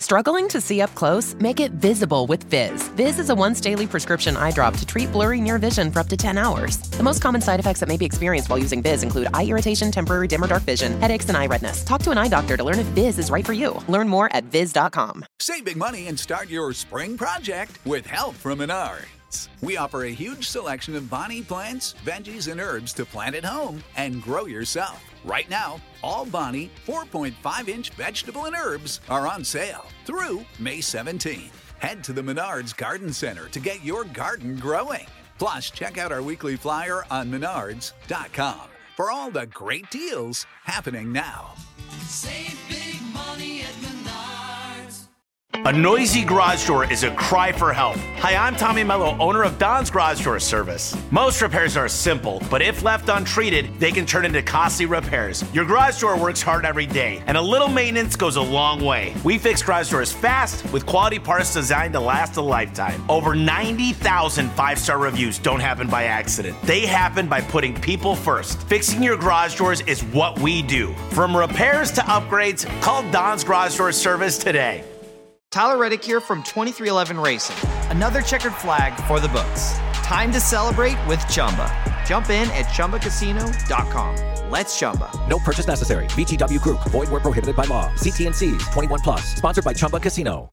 Struggling to see up close? Make it visible with Viz. Viz is a once daily prescription eye drop to treat blurry near vision for up to 10 hours. The most common side effects that may be experienced while using Viz include eye irritation, temporary dim or dark vision, headaches, and eye redness. Talk to an eye doctor to learn if Viz is right for you. Learn more at Viz.com. Save big money and start your spring project with help from Menards. We offer a huge selection of Bonnie plants, veggies, and herbs to plant at home and grow yourself. Right now, all Bonnie 4.5-inch vegetable and herbs are on sale through May 17th. Head to the Menards Garden Center to get your garden growing. Plus, check out our weekly flyer on menards.com for all the great deals happening now. Save big money at Menards. A noisy garage door is a cry for help. Hi, I'm Tommy Mello, owner of Don's Garage Door Service. Most repairs are simple, but if left untreated, they can turn into costly repairs. Your garage door works hard every day, and a little maintenance goes a long way. We fix garage doors fast with quality parts designed to last a lifetime. Over 90,000 five-star reviews don't happen by accident. They happen by putting people first. Fixing your garage doors is what we do. From repairs to upgrades, call Don's Garage Door Service today. Tyler Reddick here from 2311 Racing. Another checkered flag for the books. Time to celebrate with Chumba. Jump in at ChumbaCasino.com. Let's Chumba. No purchase necessary. VGW Group. Void where prohibited by law. See T&Cs. 21 plus. Sponsored by Chumba Casino.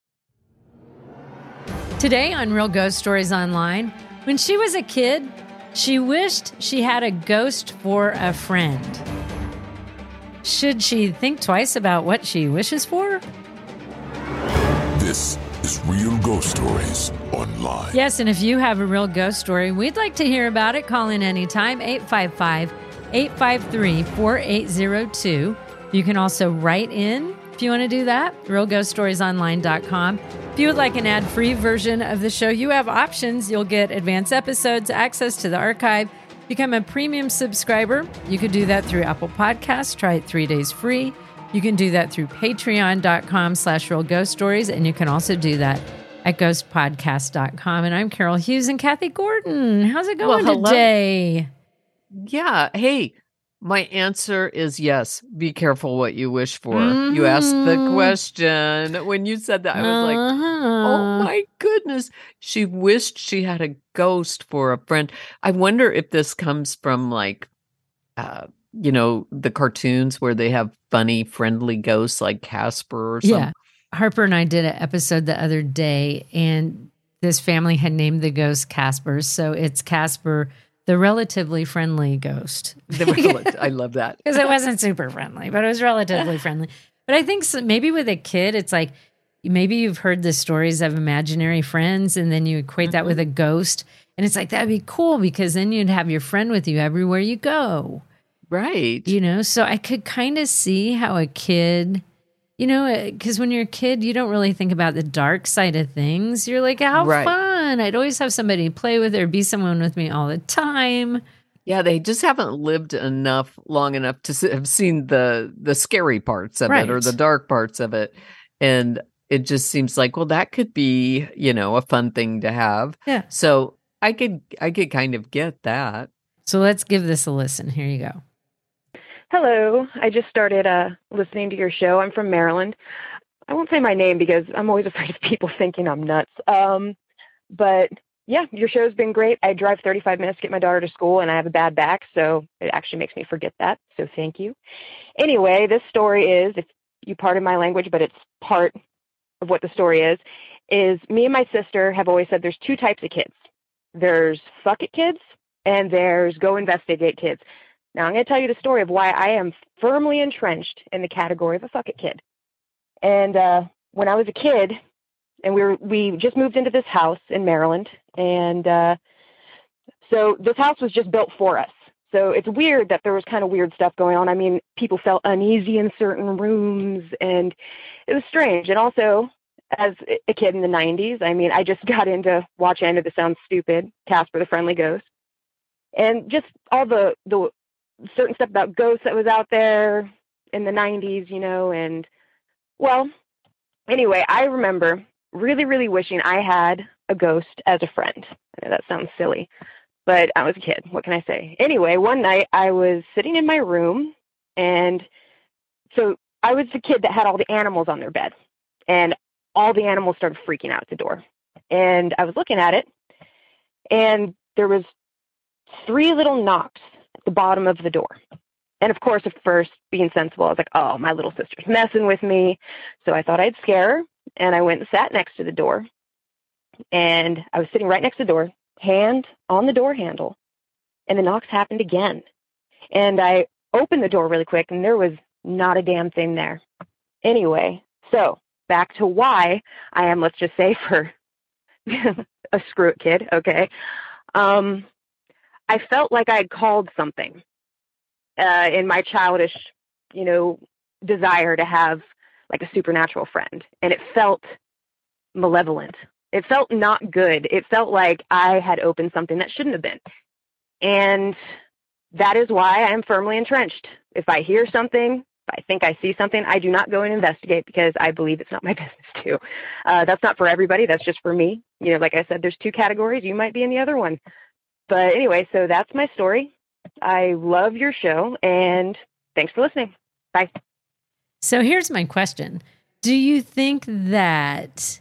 Today on Real Ghost Stories Online, when she was a kid, she wished she had a ghost for a friend. Should she think twice about what she wishes for? This is Real Ghost Stories Online. Yes, and if you have a real ghost story, we'd like to hear about it. Call in anytime, 855-853-4802. You can also write in if you want to do that, realghoststoriesonline.com. If you would like an ad-free version of the show, you have options. You'll get advanced episodes, access to the archive, become a premium subscriber. You could do that through Apple Podcasts. Try it 3 days free. You can do that through patreon.com/realghoststories, and you can also do that at ghostpodcast.com. And I'm Carol Hughes and Kathy Gordon. How's it going today? Yeah. Hey, my answer is yes. Be careful what you wish for. You asked the question. When you said that, I was like, oh my goodness. She wished she had a ghost for a friend. I wonder if this comes from like, the cartoons where they have funny, friendly ghosts like Casper or something. Yeah. Harper and I did an episode the other day, and this family had named the ghost Casper. So it's Casper, the relatively friendly ghost. I love that. Because it wasn't super friendly, but it was relatively friendly. But I think maybe with a kid, it's like maybe you've heard the stories of imaginary friends, and then you equate that with a ghost. And it's like, that'd be cool because then you'd have your friend with you everywhere you go. Right. So I could kind of see how a kid, because when you're a kid, you don't really think about the dark side of things. You're like, how fun. I'd always have somebody play with or be someone with me all the time. Yeah, they just haven't lived long enough to have seen the scary parts of it or the dark parts of it. And it just seems like, well, that could be, a fun thing to have. Yeah. So I could kind of get that. So let's give this a listen. Here you go. Hello. I just started listening to your show. I'm from Maryland. I won't say my name because I'm always afraid of people thinking I'm nuts. But yeah, your show's been great. I drive 35 minutes to get my daughter to school, and I have a bad back, so it actually makes me forget that. So thank you. Anyway, this story is, if you pardon my language, but it's part of what the story is me and my sister have always said there's two types of kids. There's fuck it kids, and there's go investigate kids. Now, I'm going to tell you the story of why I am firmly entrenched in the category of a fuck it kid. And when I was a kid, and we just moved into this house in Maryland, and so this house was just built for us. So it's weird that there was kind of weird stuff going on. I mean, people felt uneasy in certain rooms, and it was strange. And also, as a kid in the 90s, I mean, I just got into watching, I know this sounds stupid, Casper the Friendly Ghost. And just all the certain stuff about ghosts that was out there in the 90s, and well, anyway, I remember really, really wishing I had a ghost as a friend. I know that sounds silly, but I was a kid. What can I say? Anyway, one night I was sitting in my room, and so I was the kid that had all the animals on their bed. And all the animals started freaking out at the door. And I was looking at it, and there was 3 little knocks at the bottom of the door. And of course, at first, being sensible, I was like, oh, my little sister's messing with me. So I thought I'd scare her, and I went and sat next to the door. And I was sitting right next to the door, hand on the door handle, and the knocks happened again. And I opened the door really quick, and there was not a damn thing there. Anyway, so back to why I am, let's just say, for a screw it kid, okay? I felt like I had called something in my childish, desire to have like a supernatural friend. And it felt malevolent. It felt not good. It felt like I had opened something that shouldn't have been. And that is why I am firmly entrenched. If I hear something, if I think I see something, I do not go and investigate because I believe it's not my business to. That's not for everybody. That's just for me. Like I said, there's 2 categories. You might be in the other one. But anyway, so that's my story. I love your show, and thanks for listening. Bye. So here's my question. Do you think that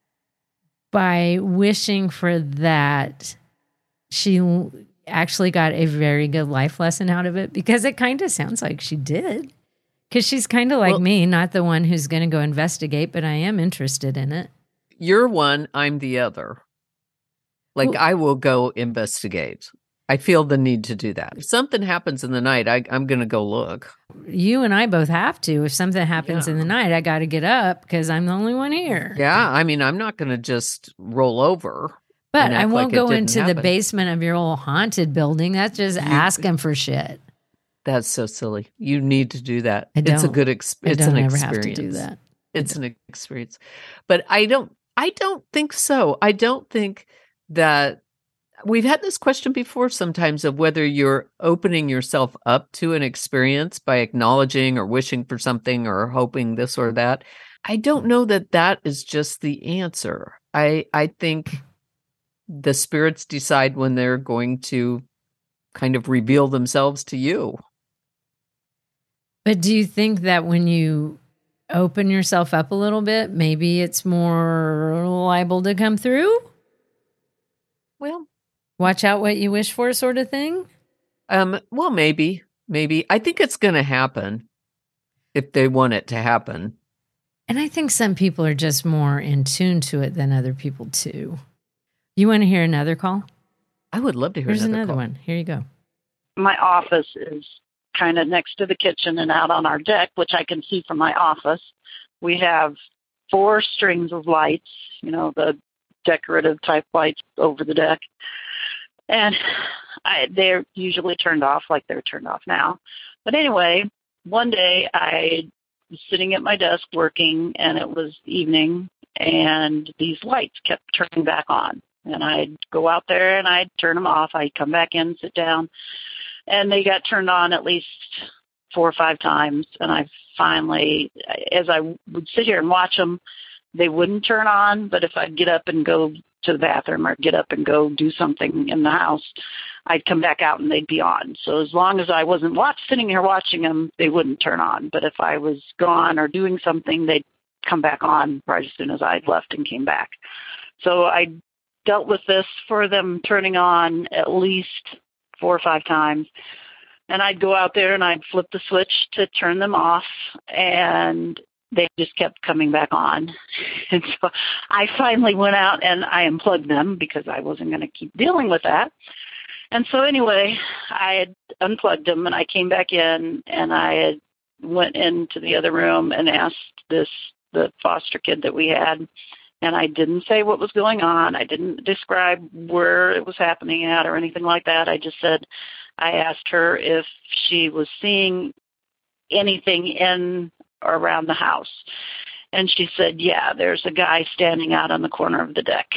by wishing for that, she actually got a very good life lesson out of it? Because it kind of sounds like she did. Because she's kind of like me, not the one who's going to go investigate, but I am interested in it. You're one, I'm the other. Like, I will go investigate. I feel the need to do that. If something happens in the night, I'm going to go look. You and I both have to. If something happens in the night, I got to get up because I'm the only one here. Yeah, I mean, I'm not going to just roll over. But I won't go into the basement of your old haunted building. That's just asking for shit. That's so silly. You need to do that. It's a good experience. It's an experience. Have to do that. It's an experience. But I don't think so. I don't think that we've had this question before sometimes of whether you're opening yourself up to an experience by acknowledging or wishing for something or hoping this or that. I don't know that that is just the answer. I think the spirits decide when they're going to kind of reveal themselves to you. But do you think that when you open yourself up a little bit, maybe it's more liable to come through? Well, watch out what you wish for, sort of thing? Well, maybe. I think it's going to happen if they want it to happen. And I think some people are just more in tune to it than other people, too. You want to hear another call? I would love to hear another one. Here you go. My office is kind of next to the kitchen and out on our deck, which I can see from my office. We have 4 strings of lights, the decorative type lights over the deck. And they're usually turned off like they're turned off now. But anyway, one day I was sitting at my desk working, and it was evening, and these lights kept turning back on. And I'd go out there and I'd turn them off. I'd come back in, sit down, and they got turned on at least 4 or 5 times. And I finally, as I would sit here and watch them, they wouldn't turn on. But if I'd get up and go to the bathroom or get up and go do something in the house, I'd come back out and they'd be on. So as long as I wasn't sitting here watching them, they wouldn't turn on. But if I was gone or doing something, they'd come back on right as soon as I'd left and came back. So I dealt with this for them turning on at least 4 or 5 times. And I'd go out there and I'd flip the switch to turn them off, and they just kept coming back on. And so I finally went out and I unplugged them because I wasn't going to keep dealing with that. And so anyway, I had unplugged them and I came back in and I had went into the other room and asked the foster kid that we had. And I didn't say what was going on. I didn't describe where it was happening at or anything like that. I just said, I asked her if she was seeing anything in or around the house. And she said, yeah, there's a guy standing out on the corner of the deck.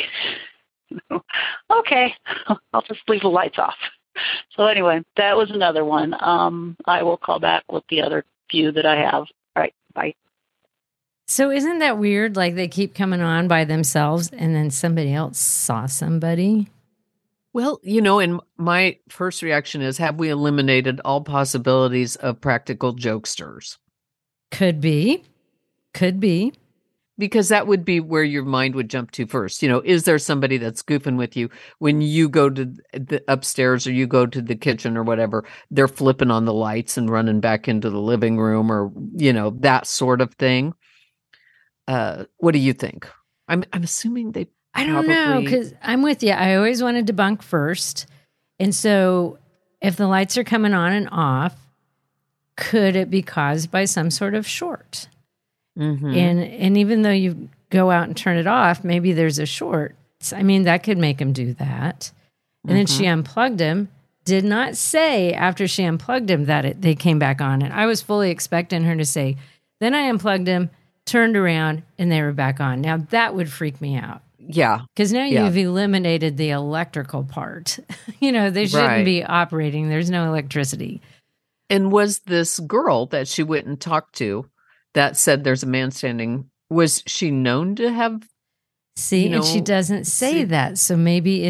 Okay, I'll just leave the lights off. So anyway, that was another one. I will call back with the other few that I have. All right, bye. So isn't that weird? Like they keep coming on by themselves and then somebody else saw somebody? Well, and my first reaction is, have we eliminated all possibilities of practical jokesters? Could be. because that would be where your mind would jump to first. Is there somebody that's goofing with you when you go to the upstairs or you go to the kitchen or whatever? They're flipping on the lights and running back into the living room, or that sort of thing. What do you think? I'm assuming they. I don't know, because I'm with you. I always want to debunk first, and so if the lights are coming on and off, could it be caused by some sort of short? Mm-hmm. And even though you go out and turn it off, maybe there's a short. I mean, that could make him do that. And then she unplugged him. Did not say after she unplugged him that they came back on. And I was fully expecting her to say, then I unplugged him, turned around, and they were back on. Now, that would freak me out. Yeah. Because now you've eliminated the electrical part. They shouldn't be operating. There's no electricity. And was this girl that she went and talked to that said there's a man standing, was she known to have? And she doesn't say that. So maybe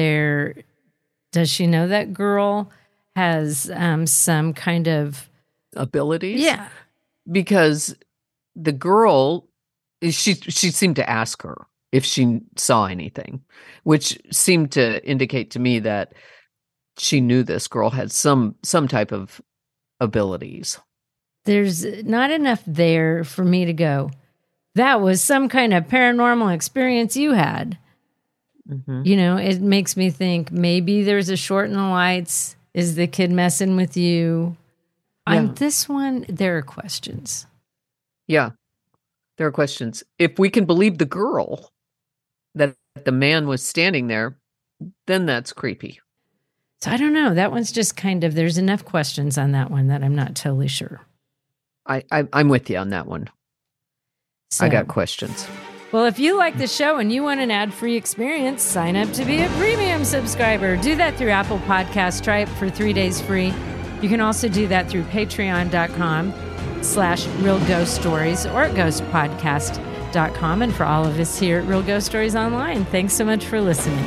does she know that girl has some kind of abilities? Yeah. Because the girl, she seemed to ask her if she saw anything, which seemed to indicate to me that she knew this girl had some type of abilities. There's not enough there for me to go, that was some kind of paranormal experience you had. Mm-hmm. It makes me think maybe there's a short in the lights. Is the kid messing with you? Yeah. On this one, there are questions. Yeah, there are questions. If we can believe the girl that the man was standing there, then that's creepy. So I don't know. That one's just there's enough questions on that one that I'm not totally sure. I'm with you on that one. So, I got questions. Well, if you like the show and you want an ad-free experience, sign up to be a premium subscriber. Do that through Apple Podcasts. Try it for 3 days free. You can also do that through patreon.com/Real Ghost Stories or at ghostpodcast.com. And for all of us here at Real Ghost Stories Online, thanks so much for listening.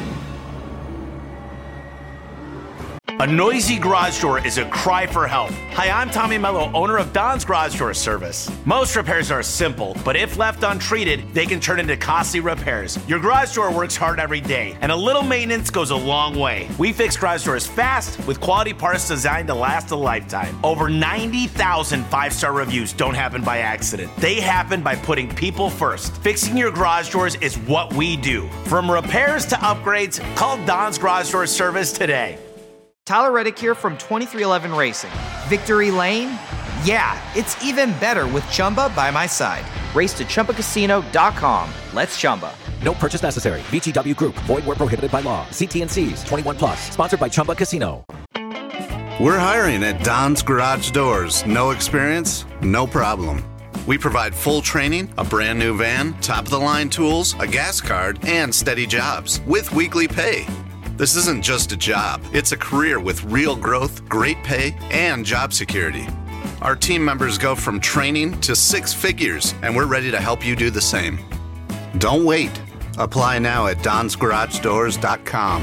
A noisy garage door is a cry for help. Hi, I'm Tommy Mello, owner of Don's Garage Door Service. Most repairs are simple, but if left untreated, they can turn into costly repairs. Your garage door works hard every day, and a little maintenance goes a long way. We fix garage doors fast with quality parts designed to last a lifetime. Over 90,000 5-star reviews don't happen by accident. They happen by putting people first. Fixing your garage doors is what we do. From repairs to upgrades, call Don's Garage Door Service today. Tyler Reddick here from 2311 Racing. Victory Lane? Yeah, it's even better with Chumba by my side. Race to ChumbaCasino.com. Let's Chumba. No purchase necessary. VGW Group. Void where prohibited by law. See T&Cs. 21 plus. Sponsored by Chumba Casino. We're hiring at Don's Garage Doors. No experience? No problem. We provide full training, a brand new van, top-of-the-line tools, a gas card, and steady jobs with weekly pay. This isn't just a job. It's a career with real growth, great pay, and job security. Our team members go from training to 6 figures, and we're ready to help you do the same. Don't wait. Apply now at donsgaragedoors.com.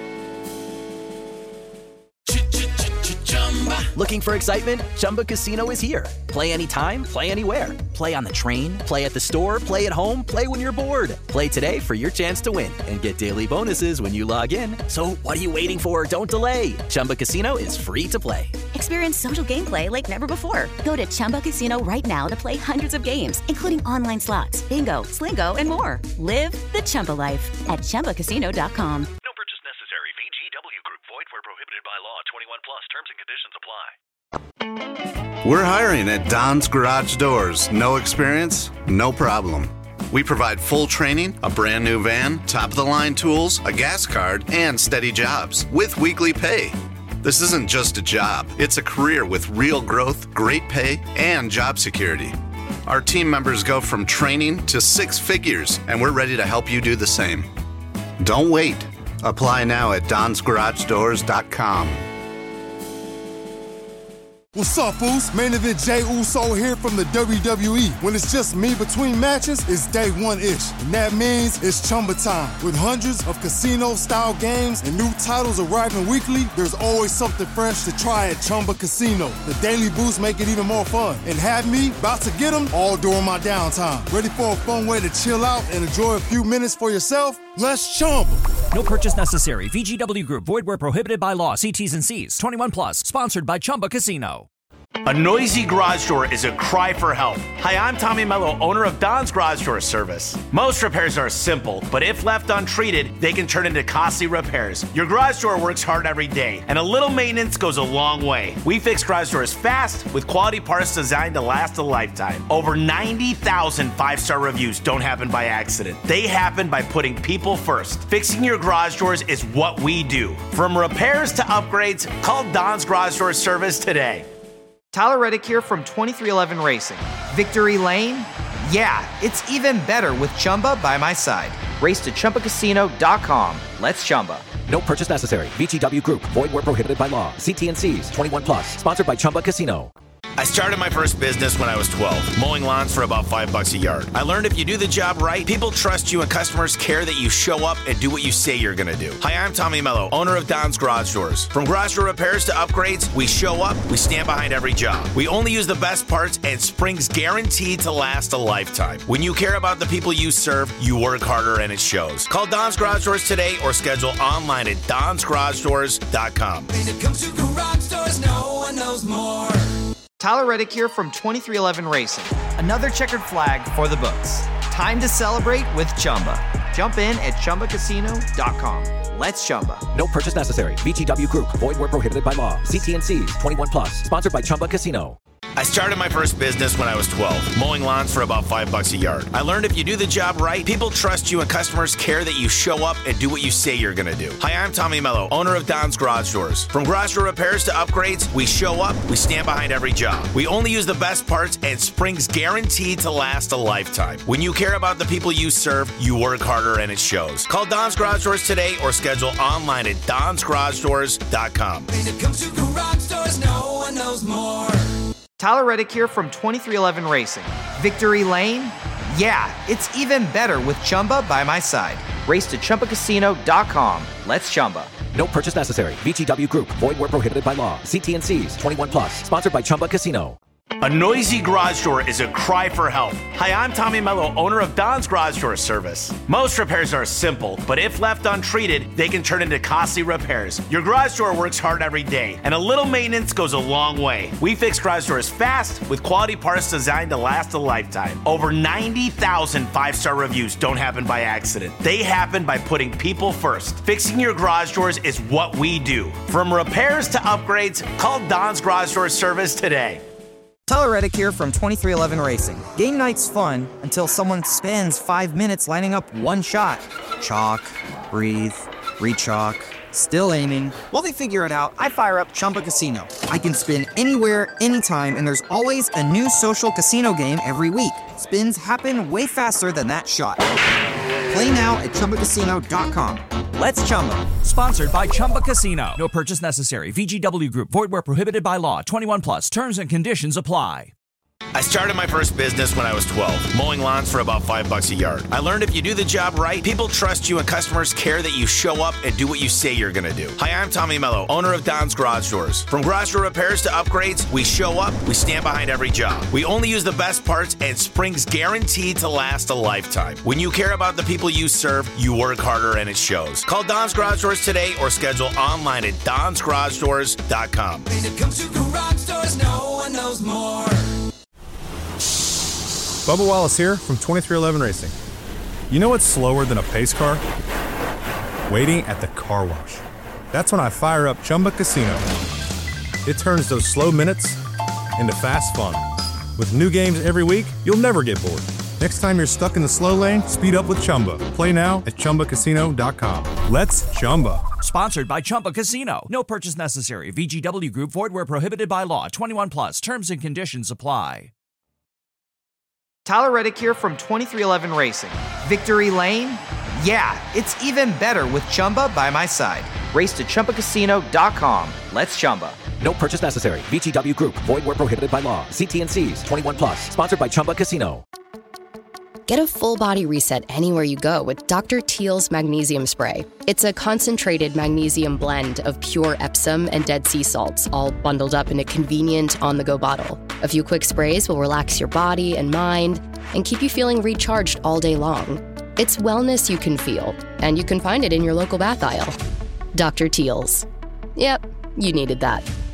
Looking for excitement? Chumba Casino is here. Play anytime, play anywhere. Play on the train, play at the store, play at home, play when you're bored. Play today for your chance to win and get daily bonuses when you log in. So what are you waiting for? Don't delay. Chumba Casino is free to play. Experience social gameplay like never before. Go to Chumba Casino right now to play hundreds of games, including online slots, bingo, Slingo, and more. Live the Chumba life at ChumbaCasino.com. No purchase necessary. VGW Group. Void where prohibited by law. 21 plus. Terms and conditions apply. We're hiring at Don's Garage Doors. No experience? No problem. We provide full training, a brand new van, top-of-the-line tools, a gas card, and steady jobs with weekly pay. This isn't just a job. It's a career with real growth, great pay, and job security. Our team members go from training to 6 figures, and we're ready to help you do the same. Don't wait. Apply now at donsgaragedoors.com. What's up, Foos? Main event Jey Uso here from the WWE. When it's just me between matches, it's day one-ish. And that means it's Chumba time. With hundreds of casino-style games and new titles arriving weekly, there's always something fresh to try at Chumba Casino. The daily boosts make it even more fun. And have me about to get them all during my downtime. Ready for a fun way to chill out and enjoy a few minutes for yourself? Let's Chumba. No purchase necessary. VGW Group. Void where prohibited by law. See T's and C's. 21 plus. Sponsored by Chumba Casino. A noisy garage door is a cry for help. Hi, I'm Tommy Mello, owner of Don's Garage Door Service. Most repairs are simple, but if left untreated, they can turn into costly repairs. Your garage door works hard every day, and a little maintenance goes a long way. We fix garage doors fast with quality parts designed to last a lifetime. Over 90,000 five-star reviews don't happen by accident. They happen by putting people first. Fixing your garage doors is what we do. From repairs to upgrades, call Don's Garage Door Service today. Tyler Reddick here from 2311 Racing. Victory Lane? Yeah, it's even better with Chumba by my side. Race to ChumbaCasino.com. Let's Chumba. No purchase necessary. VGW Group. Void where prohibited by law. See T's and C's. 21 plus. Sponsored by Chumba Casino. I started my first business when I was 12, mowing lawns for about $5 a yard. I learned if you do the job right, people trust you and customers care that you show up and do what you say you're going to do. Hi, I'm Tommy Mello, owner of Don's Garage Doors. From garage door repairs to upgrades, we show up, we stand behind every job. We only use the best parts and springs guaranteed to last a lifetime. When you care about the people you serve, you work harder and it shows. Call Don's Garage Doors today or schedule online at donsgaragedoors.com. When it comes to garage doors, no one knows more. Tyler Reddick here from 2311 Racing. Another checkered flag for the books. Time to celebrate with Chumba. Jump in at ChumbaCasino.com. Let's Chumba. No purchase necessary. VGW Group. Void where prohibited by law. See T's and C's. 21 plus. Sponsored by Chumba Casino. I started my first business when I was 12, mowing lawns for about $5 a yard. I learned if you do the job right, people trust you and customers care that you show up and do what you say you're going to do. Hi, I'm Tommy Mello, owner of Don's Garage Doors. From garage door repairs to upgrades, we show up, we stand behind every job. We only use the best parts and springs guaranteed to last a lifetime. When you care about the people you serve, you work harder and it shows. Call Don's Garage Doors today or schedule online at donsgaragedoors.com. When it comes to garage doors, no one knows more. Tyler Reddick here from 2311 Racing. Victory Lane? Yeah, it's even better with Chumba by my side. Race to ChumbaCasino.com. Let's Chumba. No purchase necessary. VGW Group. Void where prohibited by law. See T's and C's. 21 plus. Sponsored by Chumba Casino. A noisy garage door is a cry for help. Hi, I'm Tommy Mello, owner of Don's Garage Door Service. Most repairs are simple, but if left untreated, they can turn into costly repairs. Your garage door works hard every day, and a little maintenance goes a long way. We fix garage doors fast with quality parts designed to last a lifetime. Over 90,000 five-star reviews don't happen by accident. They happen by putting people first. Fixing your garage doors is what we do. From repairs to upgrades, call Don's Garage Door Service today. Tyler Reddick here from 2311 Racing. Game night's fun until someone spends 5 minutes lining up one shot. Chalk, breathe, re-chalk, still aiming. While they figure it out, I fire up Chumba Casino. I can spin anywhere, anytime, and there's always a new social casino game every week. Spins happen way faster than that shot. Play now at ChumbaCasino.com. Let's Chumba. Sponsored by Chumba Casino. No purchase necessary. VGW Group. Void where prohibited by law. 21 plus. Terms and conditions apply. I started my first business when I was 12, mowing lawns for about $5 a yard. I learned if you do the job right, people trust you and customers care that you show up and do what you say you're going to do. Hi, I'm Tommy Mello, owner of Don's Garage Doors. From garage door repairs to upgrades, we show up, we stand behind every job. We only use the best parts and springs guaranteed to last a lifetime. When you care about the people you serve, you work harder and it shows. Call Don's Garage Doors today or schedule online at donsgaragedoors.com. When it comes to garage doors, no one knows more. Bubba Wallace here from 2311 Racing. You know what's slower than a pace car? Waiting at the car wash. That's when I fire up Chumba Casino. It turns those slow minutes into fast fun. With new games every week, you'll never get bored. Next time you're stuck in the slow lane, speed up with Chumba. Play now at ChumbaCasino.com. Let's Chumba. Sponsored by Chumba Casino. No purchase necessary. VGW Group. Void where prohibited by law. 21 plus. Terms and conditions apply. Tyler Reddick here from 2311 Racing. Victory Lane? Yeah, it's even better with Chumba by my side. Race to ChumbaCasino.com. Let's Chumba. No purchase necessary. VGW Group. Void where prohibited by law. See T&Cs. 21 plus. Sponsored by Chumba Casino. Get a full body reset anywhere you go with Dr. Teal's Magnesium Spray. It's a concentrated magnesium blend of pure Epsom and Dead Sea salts, all bundled up in a convenient on-the-go bottle. A few quick sprays will relax your body and mind and keep you feeling recharged all day long. It's wellness you can feel, and you can find it in your local bath aisle. Dr. Teal's. Yep, you needed that.